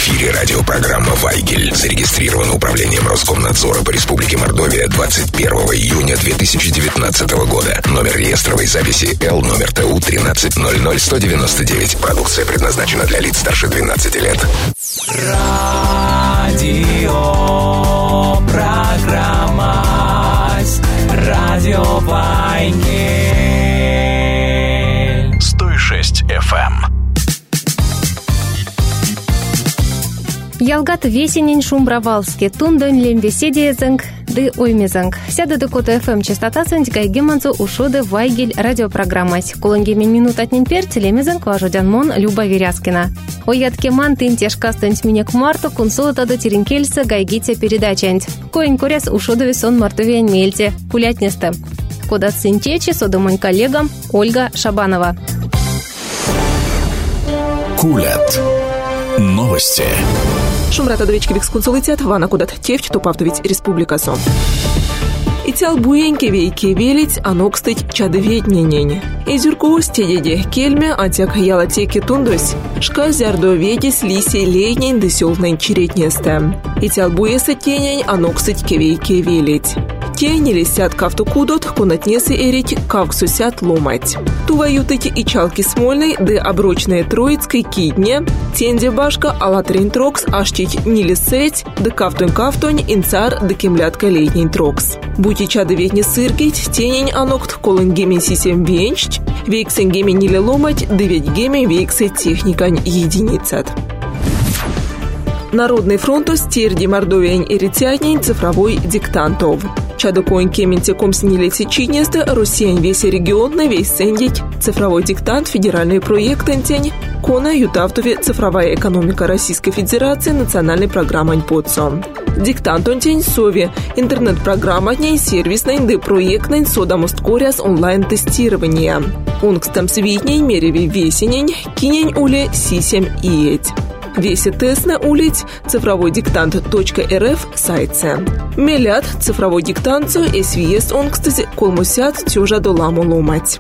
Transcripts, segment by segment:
эфире радиопрограмма «Вайгель». Зарегистрирована Управлением Роскомнадзора по Республике Мордовия 21 июня 2019 года. Номер реестровой записи Л номер ТУ 1300199. Продукция предназначена для лиц старше 12 лет. Радиопрограмма «Радио Вайгель». 106 FM. Ялгат весенень шумбравалски, тундонь лембеседиезенг, ды оймезенг. Сяда докота ФМ частота сендикай геманцу ушоды Вайгель радиопрограммась. Кулангемен минут отнень перц лемезенг важудян мон Люба Веряскина. Оятке ман тынтеш кастэнть минек марту кунсолота да теренкельса гайгите передачант. Коень коряс ушоды весон мартовень мельте, кулятнесте. Кодат синтечи содомонь коллегам Ольга Шабанова. Кулят. Новости. Шумрата довечки викскунсулитят вана кудат тевч топавтовить республикасо. Итял буеньке вейке велить, а нокстыть чадоветненень. Изюрку стедеде кельме, атяк ялатеки тундось, шка зярдо ведись лиси лейнень десёлнень черетнесте. Итял буеса тенень, а нокстыть кевейке велить. Тени лисят кавту кудот, конатнесы эрить, кавксу сят ломать. Туваютыки и чалки смольной, де оброчные троицкой кидне, тенде башка алатрин трокс, аштить не лисеть, де кавтонь, инцар, де кемлятка летней трокс. Будь чады ведь не сыргить, тенень анокт, колынгемен сисем венчт, вейксенгемен не ломать, де ведь гемен вейксе техникань единицат. Народный фронт стерди мордовень и ретятнень цифровой диктантов. Чадокоин кементеком снилете чинесты, Россиян весь регион на весь сендить. Цифровой диктант, федеральный проект НТень, Кона Ютавтове цифровая экономика Российской Федерации, национальной программой ПОЦО. Диктант НТень Сови, интернет-программа дней сервисной, де проектной содамосткоряс онлайн-тестирования. Унгстам свитней мереви весенень, кинень уле сисем иеть. Веси тест на улиц цифровой диктант.рф сайтце. Мелят цифровой диктанцию СВС он, кстати, колмусят тюжа доламу ломать.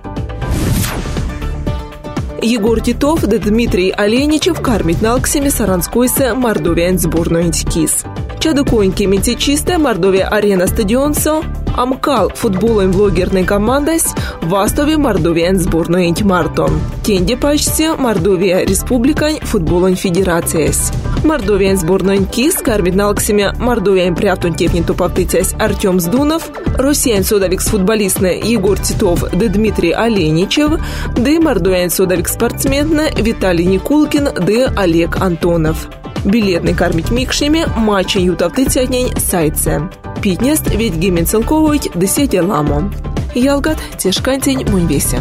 Егор Титов да Дмитрий Оленичев кармит налксами Саранскойса Мордовиан сборную интикис. Чадукоинки ментичисте Мордовия арена стадионсо, Амкал футболом блогерной командась, Вастове Мордовиан сборную интимартон. Тенде почти Мордовия республикань футболон федерациясь. Мордовиан сборную интикис кармит налксами Мордовиан приавтун тепнин тупавтыцясь Артем Сдунов, Россиян содавикс футболистны Егор Титов да Дмитрий Оленичев, да Мордовиан содавик спортсменны Виталий Никулкин да Олег Антонов. Билетный кармить микшами матчи ютавтыцятнень сайтце. Питнест ведь гемен целковывать десяти ламо. Ялгат тешкантень муньвесе.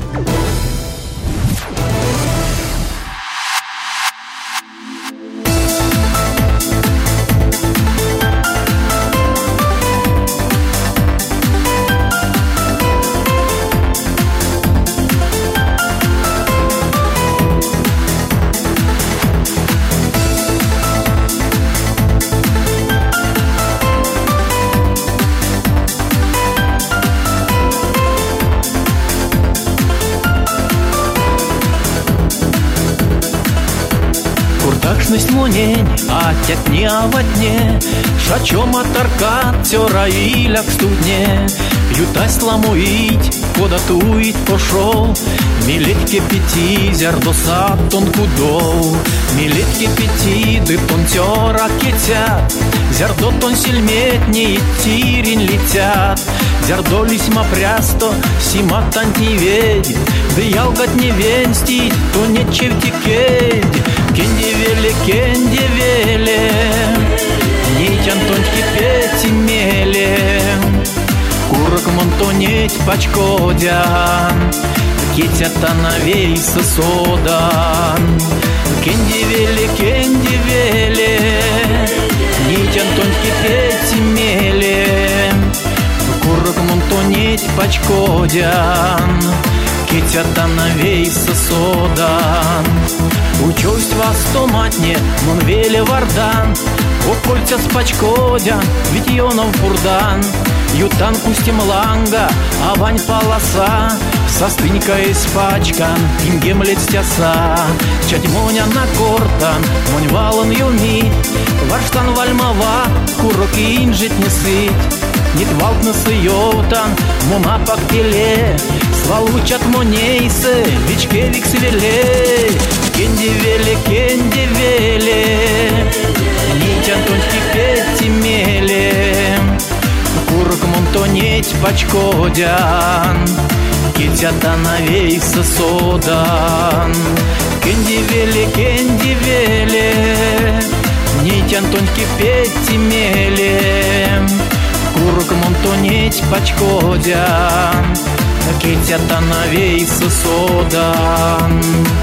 Монень, а тятне аватне, шачом атаркат, цёра иляк студне, ютась ламуить, податуить пошел, милетке пяти, зярдоса тон кудов, милетке пяти, ды тон цёра кетят, зярдо тон сельметне и тирень летят, зярдо лисьма прясто, сима тант не ведь, да ялгат не венстить, то не чевтикедь. Кенди веле, нить антоньки пети меле, курок монтонеть пачкодя, кетята навей сода. Кенди веле, нить антоньки пети меле, курок монтонеть пачкодя, кетята навей сода. Учусь вас томатне, мон веле вардан, окольця спачкодя, ведь йоном фурдан, Ютан кустим ланга, авань полоса, состынька испачкан, ингем летстяса. Чать моня на кортан, монь валан юмит, варштан вальмава, курок инжит не сыть. Нит валт насыёвтан, муна пактеле, свалучат монейсы, вичке виксвеле. Кенди веле, нить антоньки петти меле. Курок монтонеть пачкодян, кетята навейса содан. Кенди веле, нить антоньки петти меле. Курок монтонеть пачкодян, кетята навейса содан.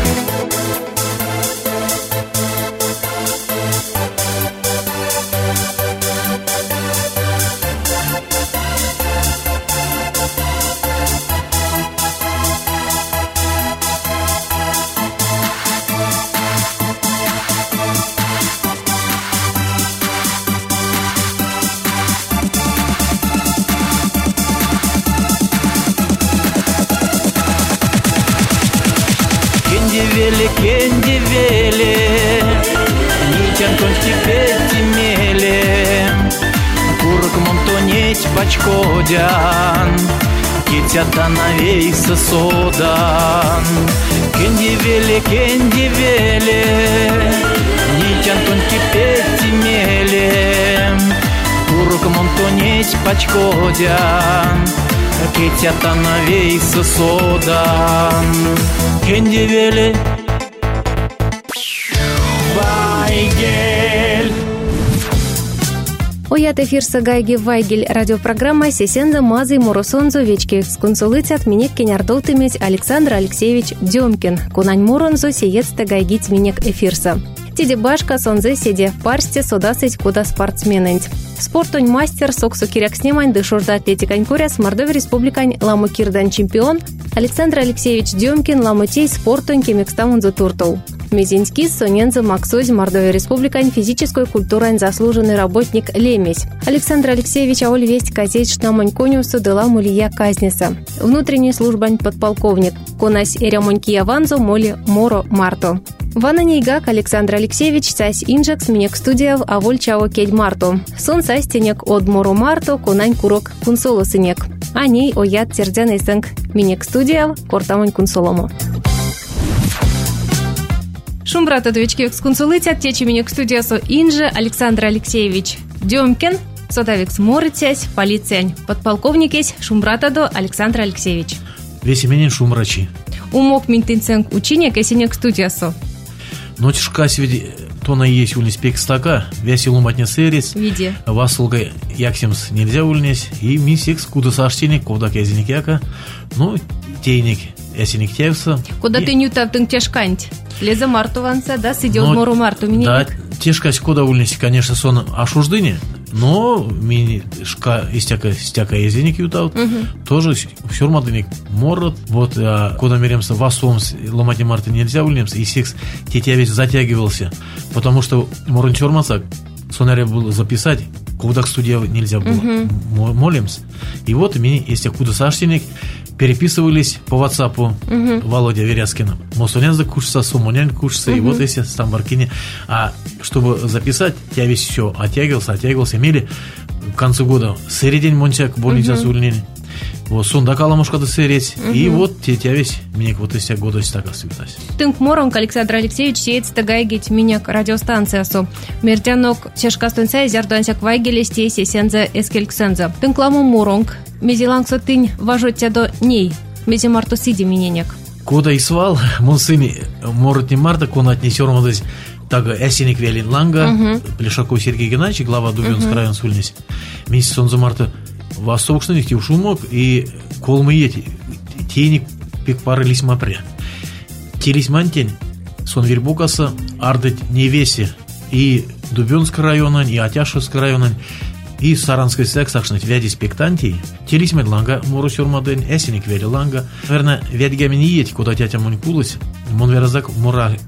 Кенди веле, нить антоньки петти меле. Курок монтонеть пачкодян, кетята навейса содан. Кенди веле, нить антоньки петти меле. Курок монтонеть пачкодян, кетята навейса содан. Кенди веле, Вайгель. Оят эфирса гайги Вайгель радиопрограмма сесенда мазы моросонзо вечки сконсулыцят минек кенярдолтымец Александр Алексеевич Демкин. Кунань моронзо сеецте гайгить минек эфирса. Тиде башка сонзе седе парсте содасыть куда спортсменэнть. Спортонь мастер соксу киряк снимань дышурда атлетикань куряс Мордовия республикань ламу кирдан чемпион Александр Алексеевич Демкин ламутей спортонь кемекстамунзо туртоу. Мезинский сонензо максоз Мордовия республикань физической культурань заслуженный работник Лемесь. Александр Алексеевич аоль весть казеть штамонь конюсу дела мулия казниса. Внутренняя службань подполковник. Конась эрямоньки яванзо моли моро марто. Вана нейгак Александр Алексеевич сась инжакс минек студияв аволь чао кедь марто. Сон сась тенек од моро марто конань курок кунсоло сынек. А ней оят тердян эсэнг минек студияв кортамонь кунсоломо. Шумбрата довички эксконсулытят течи минек студиясо инже Александр Алексеевич Демкин, содавикс морыцясь, полициянь подполковникесь Шумбратадо Александр Алексеевич. Весь именин Шумрачи. Умок минтинценг учинек эсенек студиясо. Ночишка сведи тона есть ульнись пек стака, вяси ломатня сэрец. Виде. Васулга яксимс нельзя ульнись, и мисекс куда саштиник, ковдак язиник яка, ну, тейник ясиник тявса. Куда ты нютав тынг тяжканть? Леза мартуванца, да, сидел мору марту меня. Да, тяжкась куда ульнись, конечно, сон ашуждыне, но мини шка истяка язиник ютаут, тоже сюрмадыник морот, вот, куда меремся васомс, ломатня марта нельзя ульнемся, и секс тетя весь затягивался, потому что морон чормацак, сонаре было записать, куда к студии нельзя было, молимся, и вот мини, если куда саштиник, переписывались по WhatsApp Володя Веряскина. Мосунянза кушса, Сумунян кушса, и вот если там Баркине. А чтобы записать, я весь все оттягивался, имели к концу года средень монтяк, больница сульнин. Вот сундакала мушкада сыреть, и вот тебя весь меня вот из года есть так осветась. Тынк моронг Александр Алексеевич сеет стагайгить меня радиостанция со. Мертянок чешкастунца изярдуансяк вайгеле стейси сенза эскельксенза. Тынк ламу моронг мезилангсо тынь важот тебя до ней. Мези марту сиди миненек. Кода и свал, мон сыни морот не марта, кона отнесер модось. Так, эсеник велин ланга, Плешаков Сергей Геннадьевич, глава Дубинского района сульнись. Месяц он за марта восточных тив шумок и колмы ети тени пик пары лисмапре. Телисмантень сон вербукаса ардать невеси и Дубинского района, и Атяшевского района, и Саранской сексашнать вяди спектантий. Телисмед ланга морусюрмадень, эсеник вели ланга. Наверное, вядьгами не ети, куда тятя мунькулась. Мон веразак мора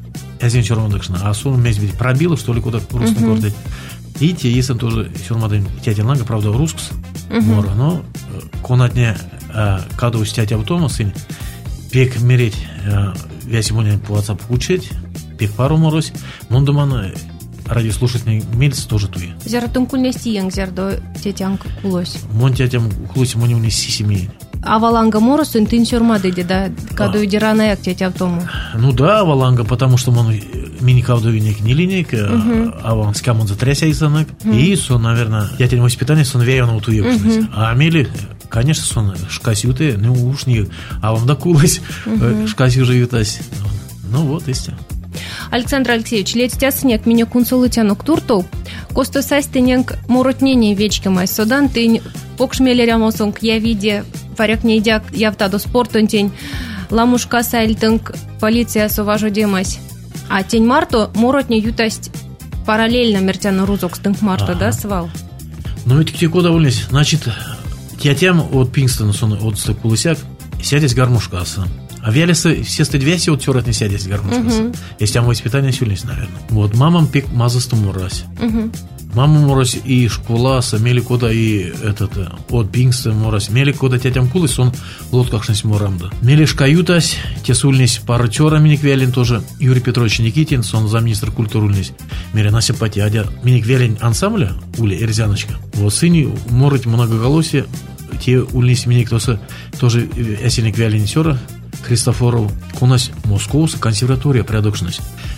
азин чормадыкшна, а сон мезбит пробила, что ли, куда русский гордый. И те, если тоже чормадын тятя ланга, правда, русскс, мора, но конатне каду тятя автома сын, пек мереть, вяси моня по WhatsApp учить, пек пару морось, мондуман радиослушательный мельц тоже туи. Зяратун кульнести янг зярдо тетянг кулось. Мон тятям кулось моня уни сисими. А валанга моросын тын чормадыди, да, каду дирана як тетя автому. Ну да, валанга, потому что он мини-кавдовинек не линейк, а он с камон затряся и санак. И сон, наверное, тятя воспитание, сон веяно утуевшись. А Амели, конечно, сон шкасюты, ну уж не, а вам докулось, шкасю живютась. Ну вот, истина. Александр Алексеевич, летстясняк меня кунсулытянук турту, костосастенянк моротнение вечки май содан, ты покшмелерямосунг я виде, варяк не идяк явта до спорту тень, ламушка сайльтынг полиция суважу демась. А тень марту моротне ютасть параллельно мертяна рузок стынг марту, да, свал? Ну ведь где куда вылез, значит, тятям от Пингстона сон от стыкулысяк, сядешь гармошка асан. А вялисы все стыдвяси от тёрат не сядет с гармошкасы. Если там воспитание сюлись, наверное. Вот, мамам пик мазасту мурась. Мама мурась и школа, мели кода и этот, от Пингстона мурась. Мели кода тятям кулыс, он лодках шнись мурамда. Мели шкаютась, те сульнись паратёра Миник Вялин тоже. Юрий Петрович Никитин, сон замминистр культуры ульнись. Мери на симпатии, адя Миник Вялин ансамбля, ули, Эрзяночка. Вот, сыни морыть многоголосие, те ульнись Миник тоже эсеник Вялин сёра. Христофоров, у нас Московская консерватория порядочность.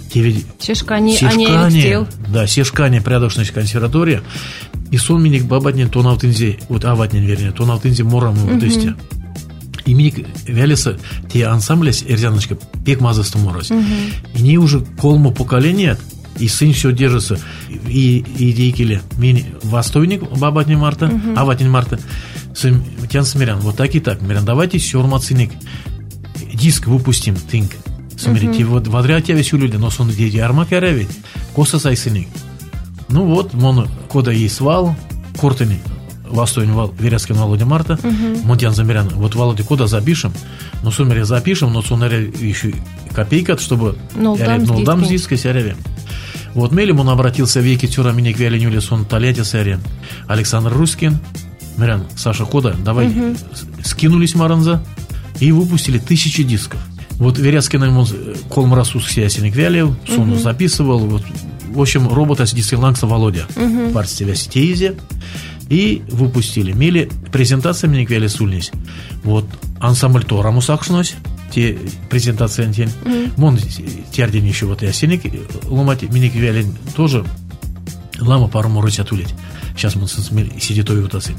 Сешкане, да, Сешкане порядочность консерватория. И сон миник бабатнин то навтынзе, вот аватнин вернее, то навтынзе морам вот эсте. И миник вялиса те ансамблясь Эрзяночка пек мазасту морось. И не уже колмо поколения, и сын все держится. И дейкели мини востойник бабатнин Марта, аватнин Марта. Сын тян смирян. Вот так и так. Мирян, давайте сёрмацыник. Диск выпустим, think. Смотрите, вот водрят тебя весь люди, но сон дети армак яравит, коса сайсыник. Ну вот, мон кода и свал, кортыни, востойный вал, веряцкий Володя Марта, монтян замерян, вот Володя кода запишем, но сумере запишем, но сумере еще копейка, чтобы дам с диска сяреве. Вот мелем он обратился в веки тюра миник вяленюли сон талете сяре. Александр Рускин, мирян, Саша кода, давай скинулись маранза. И выпустили 1000 дисков. Вот Веряцкий нам колмрасус сясеник вялев, сон записывал. Вот, в общем, робота с дисклангса Володя. Партия вяси теизе. И выпустили. Мели презентация миник вяли сульнись. Вот ансамбль Тора мусакшнось. Те презентации антень. Мон тердень еще вот ясеник. Ломать миник вяли тоже. Лама пару морось отулить. Сейчас мы сидит и вот сын.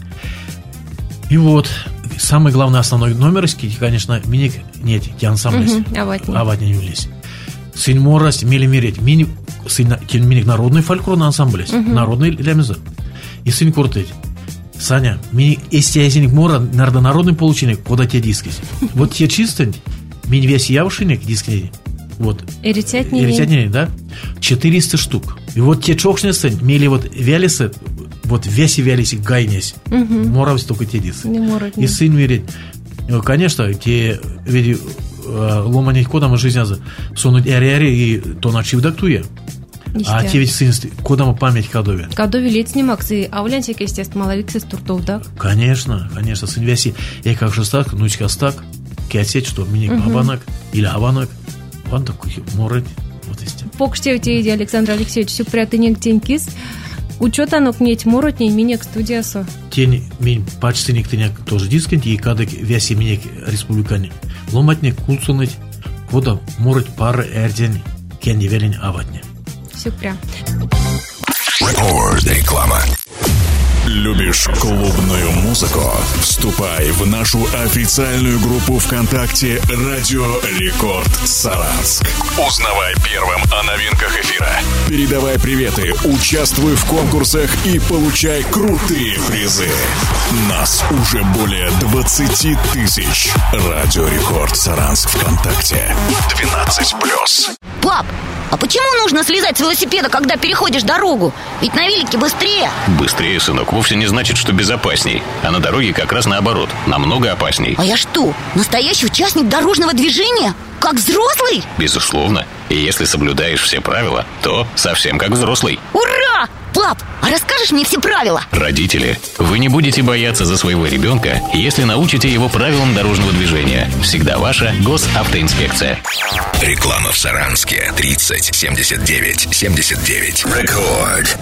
И вот самый главный основной номер, конечно, миник нет, те ансамбль. Аватни юлись. Сын морось, мели мереть. Миник народный фольклорный ансамбль. Народный лямеза. И сын куртыть. Саня, миник, если я зеник мора, народный полученник, куда те диски. Вот те чистые, мини весь явшиник, диски. Вот. Эритятнее, да? 400 штук. И вот те чокшные мели вот вялисы. Вот весь вялись гайнесь. Моравсь только те дисы. И сын верит. Конечно, те ведь ломаних кодам жизнь сонуть эри и то начив дактуя. А те ведь сын кодам память кадове. Кадове лет снимаксы, а улянчик, естественно, маловик из туртов, да? Конечно, сын вяси. Я как шестак, нучка стак, кятсеть, что миник бабанак или аванак. Ван такой морать. Вот есть. Покште у тебя, Александр Алексеевич, все прятанек тенькис. Учетанок неть моротней минек студиясо. Тень минь пачсыник тенек тоже дисканти и кадык вяси минек республикани. Ломатник кулсуныть, кода мороть пары эрдень, кенди велень аватне. Все прям. Реклама. Любишь клубную музыку? Вступай в нашу официальную группу ВКонтакте «Радио Рекорд Саранск». Узнавай первым о новинках эфира. Передавай приветы, участвуй в конкурсах и получай крутые призы. Нас уже более 20 тысяч. «Радио Рекорд Саранск» ВКонтакте. 12+. Пап, а почему нужно слезать с велосипеда, когда переходишь дорогу? Ведь на велике быстрее. Быстрее, сынок, вовсе не значит, что безопасней. А на дороге как раз наоборот, намного опасней. А я что, настоящий участник дорожного движения? Как взрослый? Безусловно. И если соблюдаешь все правила, то совсем как взрослый. Ура! Пап, а расскажешь мне все правила? Родители, вы не будете бояться за своего ребенка, если научите его правилам дорожного движения. Всегда ваша госавтоинспекция. Реклама в Саранске. 30 79 79. Рекорд.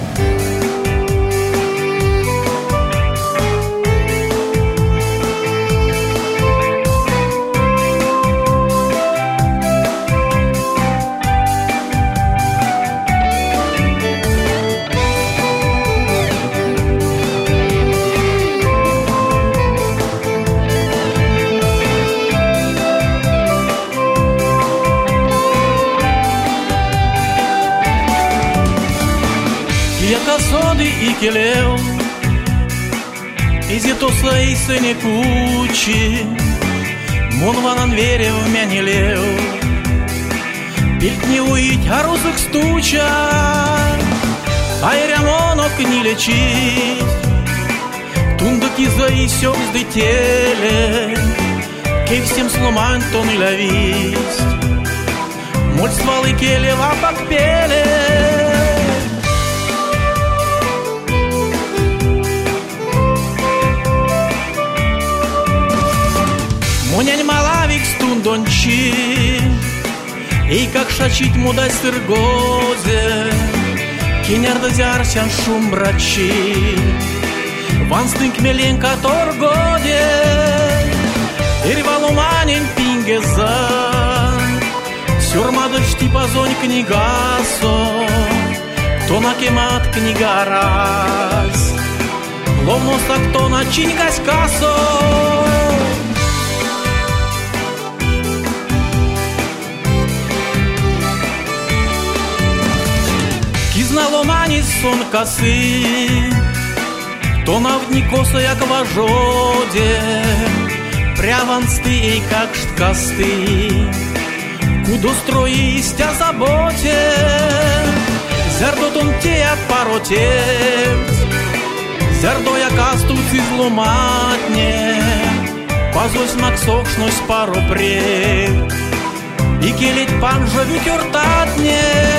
Soди i keleu Izi to să-i să ne cuci Mon vanan вере в меня лeu Пить не уить, а розок стучать А и ремонок не лечить Тундуки за и сёк сдытели Кей всем сломан то не ловить Моль стволы келева покпели Монянь малавик стундончи И как шачить мудай сыргозе Кинярда зярсян шум брачи Ван стынк меленка торгоде Ирвалуманин пингеза Сюрмадыш типа зонь книгасо Кто на кемат книга раз Ловноста кто на чингась касо Наломані сон коси, то навдні коса, як важоде, прявансти, як шткасти, кудо строїстя заботе, зердотом те, як паротець, зердо, як астуці зломатне, пазось максокшнось паропрек, і келіть пан живють ортатне.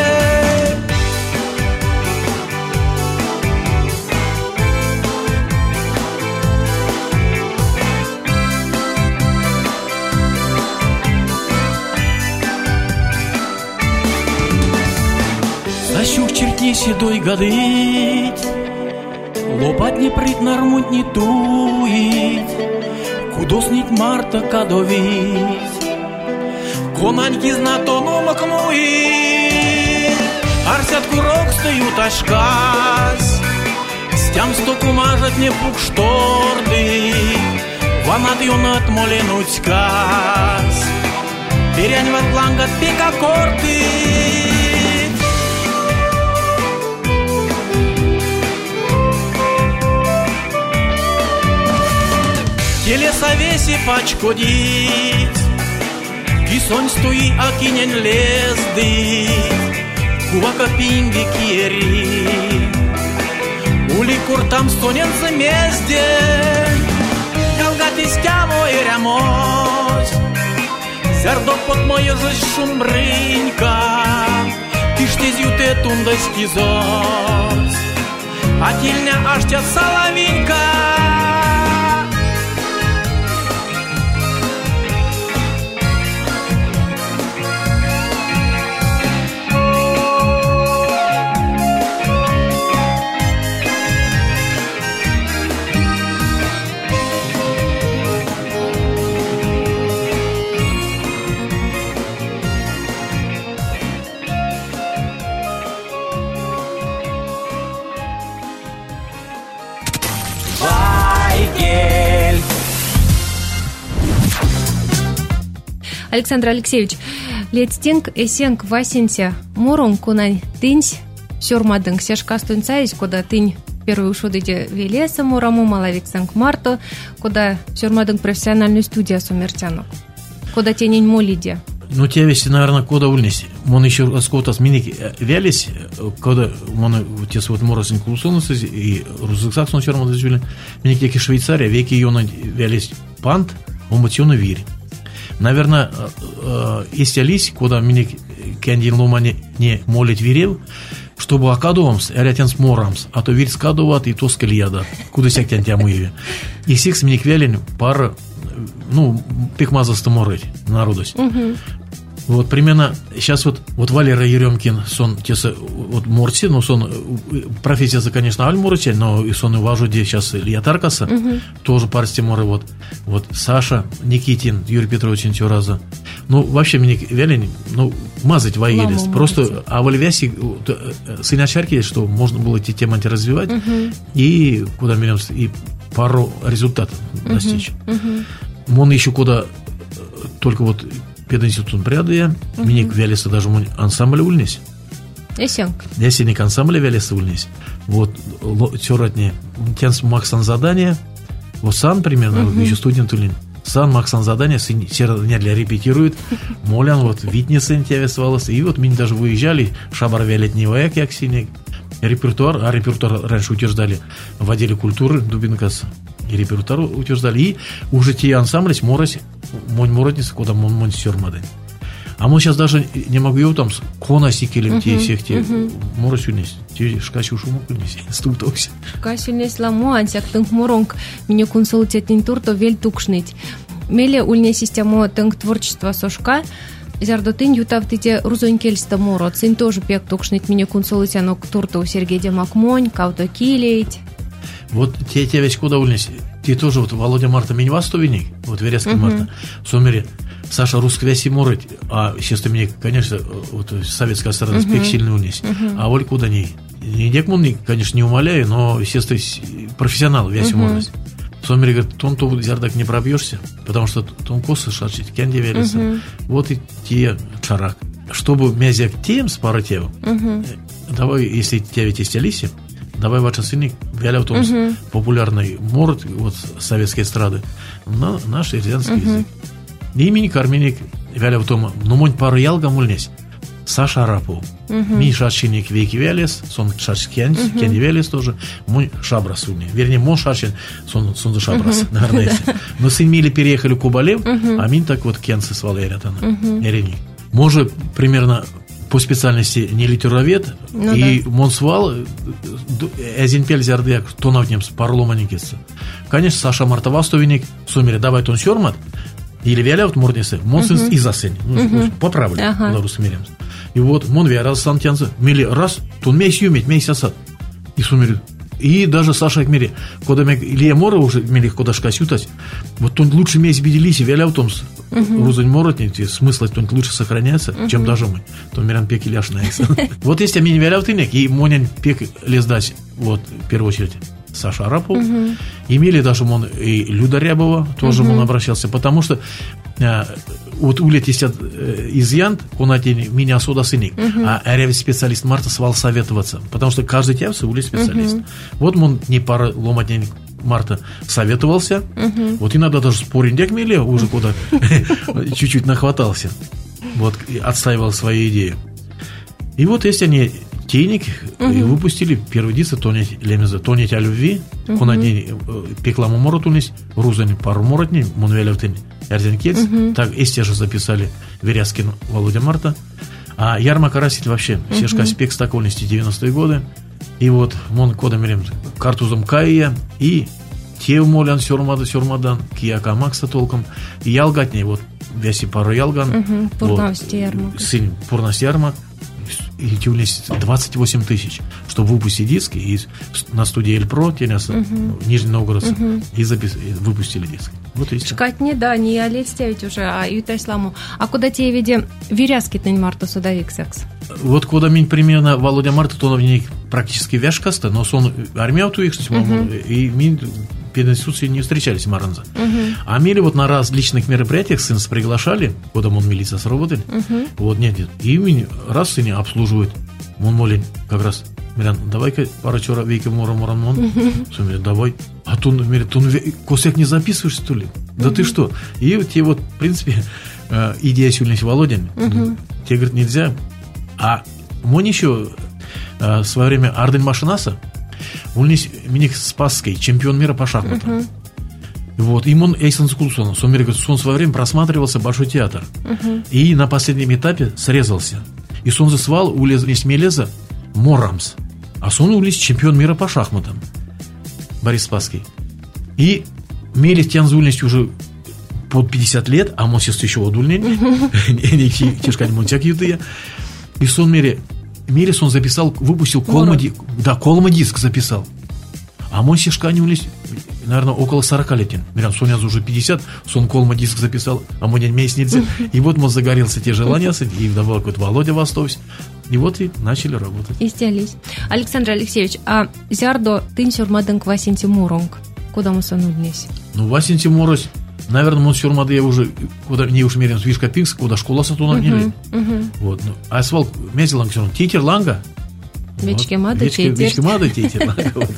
Засюх черти седой гадыть, лопать не прыть, нармуть не туить, кудоснить марта кадовить, конаньки знатону макмуить, арсят курок стою ташкась, стям стоку мажет не пук шторды, ванат юнат моленуть кас, перянь ватлангат пека корты. Телеса веси пачкодить, кисонь стои, а кинен лезды, кувака пинги киери, ули куртам стонен замезде, галгати стямо и рямось, зердо под моє жесть шумбринька, ти ж тезю те тундась кизось, а тільня аж тя соловінька. Александр Алексеевич, летстинг эсенг васенся морон кунань тынсь сёрмадынг сешкастунцаись, куда тынь первый ушодыде велеса мораму малавик санг марто, куда сёрмадынг профессиональную студию сумертянок, куда тенень молиде. Ну, те вести, наверное, куда ульнись. Мон еще сколько-то сменить велись, когда мон те вот моросин кулсонусы и рузыксак сон чермо дозвели. Мне какие Швейцария, веки ее велись пант, омутьёна вирь. Наверное, истялись, куда меня кендин ломани не молить верил, чтобы акадуамс, рятенс морамс, а то вирь скадуват и то скальяда, куда сяктян тямуеве. И сикс меня квялин пара, пикмазаста морыть народность. Вот примерно сейчас вот Валера Еремкин, сон теса вот морти, но сон профессия за, конечно, аль морти, но и сон уважу где сейчас Илья Таркаса, тоже парсти моры вот Саша Никитин, Юрий Петрович Тюраза. Вообще мне вялень, мазать воелись. Просто а в Альвясе сынячарки, что можно было эти темы развивать и куда меремся, и пару результатов достичь. Он еще куда только вот пединститут прядая, мне вялися даже ансамбль ульнись. Ясенник ансамбля вялися ульнись. Вот тёратне тянс максан задание. Вот сан примерно, еще студент ульнись. Сан максан задание, сердня для репетирует. Молян вот витнесы интересовалась. И вот мы даже выезжали, шабар вялетний вояк, як синий. Репертуар раньше утверждали в отделе культуры Дубинкас. И репертуар утверждали. И уже те ансамбли морось, монь моротница, куда монь сёрмады. А мы сейчас даже не могу его там коносики или те всех те морось унес. Те шкаси уж умок унес. Стутался. Шкаси унес ламу, ансяк тынк моронг. Меня консультетнин турто вель тукшныть. Меле ульне систему тынк творчества сошка. Зардотын ютавтыте рузонькельста морот. Сын тоже пек тукшныть меня консультянок турто у Сергея Макмонь, кауто килеить. Вот те вещи куда ульнес. Ты тоже вот Володя Марта Миньвастовиник, вот Верескин Марта, Сомери, Саша Русквяси Морыть, а сейчас ты мне, конечно, вот советская сторона спек сильно унес. А Оль куда не декмун, конечно, не умоляю, но, естественно, профессионал Вяси Морыть. Сомери говорит, тон то зярдак не пробьешься, потому что тон косы шарчить, кенди верится. Вот и те чарак. Чтобы мязяк тем с паратев, давай, если тебя ведь есть Алиси, давай ваш сынник вяля в том популярный морд вот советской эстрады на наш рязанский язык. Имени Карменик вяля в том, монь пару ялга мульнесь. Саша Арапов. Ми шарчинник веки вялес, сон шарчкян, кяни вялес тоже, монь шабрас уни. Вернее, мон шарчин, сон за шабрас, наверное. Но сын мили переехали в Кубалев, а мин так вот кенцы с Валериатана. Эреник. Может, примерно по специальности не литературовед, и монсвал эзинпель зярдяк, то навнемс парломаникица. Конечно, Саша Мартавастовиник, сумере, давай тон сёрмат, или вяля вот морднисы, монсенс и засень. Поправили, белорус миремс. И вот, мон вяра сантянца, мили раз, тон мейс юмить, мейс асад. И сумере. И даже Саша Кмири, когда Илья Мора уже мили куда шкасютать, вот тон лучше мейс виделись, и вяля в том рузань моротник, смысл тон лучше сохраняется, чем даже мы. То миран пек или ашнается. Вот есть аминь вяля в тынек, и монен пек лездать, вот, в первую очередь, Саша Арапов. Имели даже мон и Люда Рябова, тоже мон обращался, потому что вот улет есть изъян, он один меня сюда сыник, а рябый специалист Марта свал советоваться, потому что каждый тявся улет специалист. Вот мон не пара ломатень Марта советовался, вот иногда даже спорить декмели уже куда чуть-чуть нахватался, вот, отстаивал свою идею. И вот есть они Тейник и выпустили первый диск Тонить Лемеза, Тонить о любви, он один пекламу моротунись, рузань пару моротни, Монвелевтин Эрзенкец, так эсте же записали Веряскин Володя Марта, а Ярма Караситель вообще, сешка спек стакольности 90-е годы, и вот мон кодамерем картузом Каия, и те умолян сёрмадан, кияка Макса толком, и ялгатней, вот вяси пару ялган, Пурнасти Ярмак. Сын Пурнасти Ярмак, и тюлись 28 тысяч, чтобы выпустить диски, и на студии Эльпро, Нижний Новгород, и выпустили диск. Вот и все. Шкать не, да, не олеть ставить уже, а юта исламу. А куда те виде виряски тень Марта судовик секс? Вот куда минь примерно Володя Марта, то он в ней практически вяшкаста, но сон армия у их, и минь перед институцией не встречались Маранза. А мили вот на различных мероприятиях сын приглашали, куда он милиция сработали, вот нет, и минь раз сыне обслуживают, он молин как раз. Мирян, давай-ка пара чора вейка мора-мора-мон. Сумерян, давай. А тун, косяк не записываешь, что ли? Да ты что? И вот те вот, в принципе, идея сильность Володин. Тебе, говорит, нельзя. А мон еще в свое время Арден Машинаса, он меня Спасский, чемпион мира по шахматам. Вот, им он Эйсон Скулсон, он говорит, что он в свое время просматривался Большой театр. И на последнем этапе срезался. И сон зазвал улез Мелеза Морамс. А сон улез чемпион мира по шахматам. Борис Спасский. И Мелез тянзульность уже под 50 лет, а он сейчас еще одульнень. Тяжка не мультяк ютыя. И сон Мелез он записал, выпустил колма диск записал. А мой сишка не улез, наверное, около 40 лет. Соня уже 50, сон колма диск записал, а мой месяц нельзя. И вот мы загорелся те желания, и вдобавок вот Володя Востович. И вот и начали работать. И стялись. Александр Алексеевич, а зярдо тын сюрмадын Васин Тимуронг? Куда мы сонулись? Ну, Васин Тимурось, наверное, он сюрмады я уже, куда не уж мерен Вишка Пикс, куда школа сатуна не вот. А свал мезеланг все равно титер ланга. Вечки мады титер.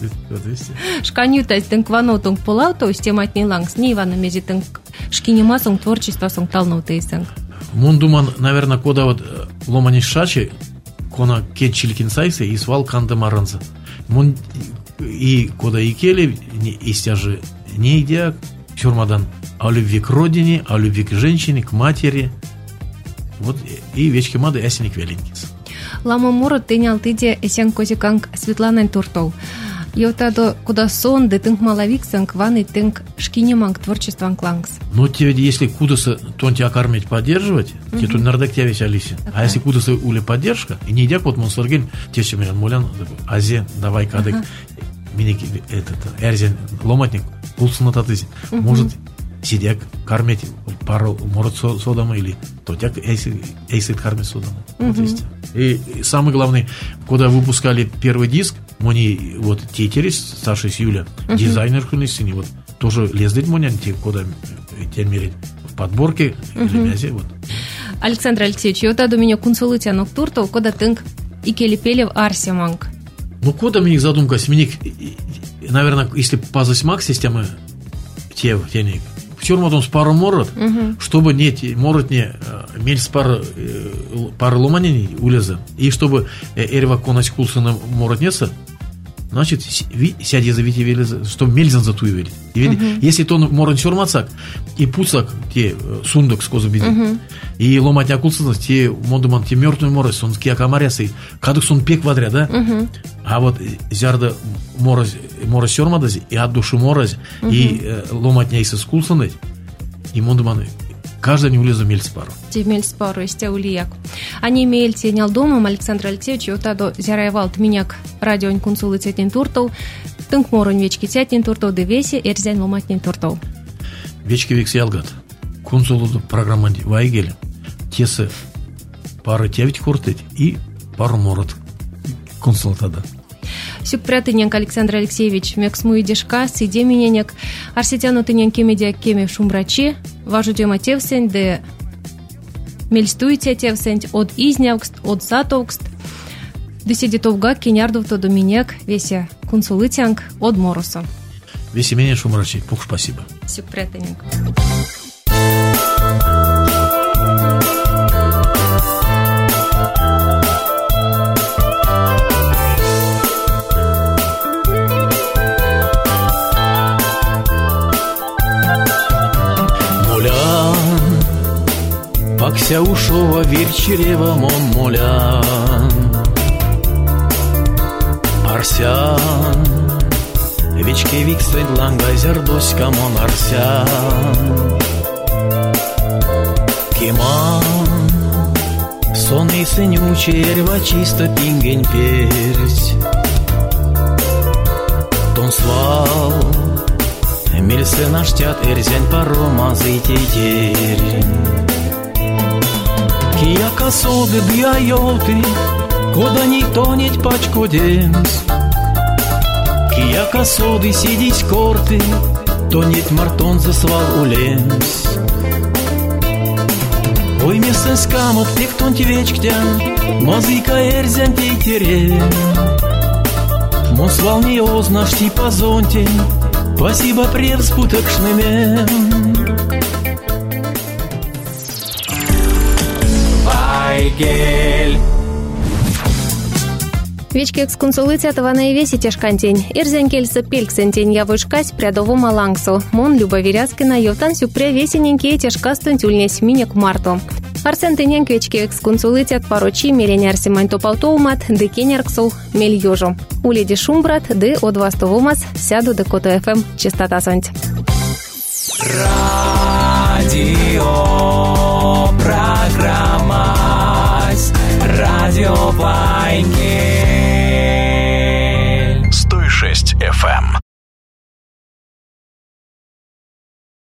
Шканюта тынк ванотунг пулау, то есть тематний ланг с ней вана мези тынк шкинемасунг творчество сунг талнутейсанг. Мон думан, наверное, куда вот ломани шачи, кона кетчилькин сайсы и свал канда маранза. Мон и куда и кели, и стяжи не идя сюрмадан, о любви к родине, о любви к женщине, к матери. Вот и вечки мады ясеник веленькис. Лама муру тынял тыде эсен козиканг Светлана Туртов. Йотадо куда сон, де тынк малавиксанг, ваны тынк шкинеманг творчестван клангс. Ну, если куда-то тон тебя кормить, поддерживать, тебе тут нардак тебя весь Алисе. А если куда-то ули поддержка, и не идя вот Монсоргель, те, что меня мулян, азе, давай кадык, миник, эрзен, ломатник, пулсу на татызе, может сидяк кормить пару морот содома или то тяк эйсит кормить содома. Вот есть. И самое главное, когда выпускали первый диск, они вот тетерис, Саша с Юля, дизайнер хунисини, вот тоже лездить моня, те куда те мерить в подборке или мязе, вот. Александр Алексеевич, йота до меня консулыця ноктурто, куда тынк и келепелев арсиманг. Ну, куда мне задумка, сменик, наверное, если пазасьмак системы тенек, все равно с пару морот, чтобы не морот не мельс пар ломанини улеза, и чтобы эрва конась кулсана морот неса, значит, сяди за вити, чтобы мельзан затуивали. Если то морот сюрмацак, и пуцак, те сундук с козубиди, и ломать акулсана, те модуман, те мертвые морос, он киакамарясы, кадук сон пек вадря, да? А вот зярда морос сюрмадази, и от души морос, и ломать нейсы с кулсаны, и модуман, каждый не улезу мельспару. Те мельспару из те улияк. Они мельте нял домом Александр Алексеевич, вот адо зяраевал тминяк радионь консулы цетнин туртов, тынк моронь вечки цетнин туртов, девеси, эрзянь ломатнин туртов. Вечки викс ялгат. Консулу программа Вайгель, тесы пары тевить куртыть и пару морот. Консултада. Сюк прятынянк Александр Алексеевич, мексму идешка, сиде миненек, арсетяну тынянки медиакеме шумбрачи, важу дема тевсень, де мельстуйте тевсень, от изнявкст, от затовкст, де сидитовга, кенярдовто доминек, веся консулытянк, от моросо. Веся меня шумбрачи, пух спасибо. Сюк прятынянк. Пакся ушова вечерева мон молян Арсян Вечке викстен лангай зярдоська мон арсян Кеман Сон и сынючий эрва чисто пингень персь Тон свал Мельсы наштят эрзянь паромазы тейтерь Кия косоды бьяйоты, кода не тонет пачку демс. Кия косоды сидить корты, тонет мартон засвал улемс. Ой, месен скамот пектон тевечктян, мазыка эрзян тейтере. Мосвал не ознаш типа зонтень, спасибо превспутокшными. Вечки эксконсулицятова на веси тяжкантень. Ирзенкельса пельксентень я вышкась прядову малангсу. Мон Любовиряцкина евтансю превесененькие тяжкастун тюльнесь минек марту. Арсен тыненк вечки эксконсулицят порочи миленяр симань топалтоумат ды кенерксул мельёжу. Уледи шумбрат ды одвастовумас сяду ды Кото ФМ частота сонть. Радио программа Радио Вайнгель 106 FM.